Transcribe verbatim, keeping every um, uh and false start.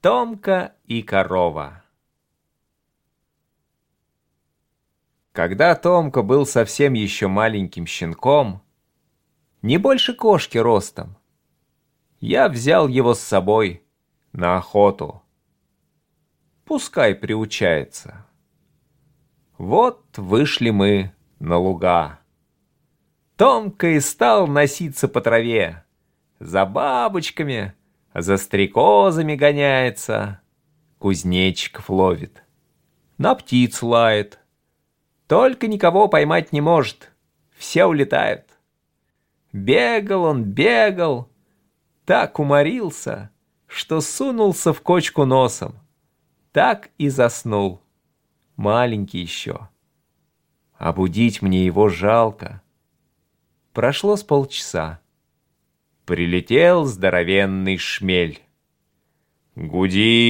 Томка и корова. Когда Томка был совсем еще маленьким щенком, не больше кошки ростом, я взял его с собой на охоту. Пускай приучается. Вот вышли мы на луга. Томка и стал носиться по траве, за бабочками, за стрекозами гоняется, кузнечиков ловит, на птиц лает. Только никого поймать не может, все улетают. Бегал он, бегал, так уморился, что сунулся в кочку носом, так и заснул, маленький еще. А будить мне его жалко. Прошло с полчаса. Прилетел здоровенный шмель. «Гуди!»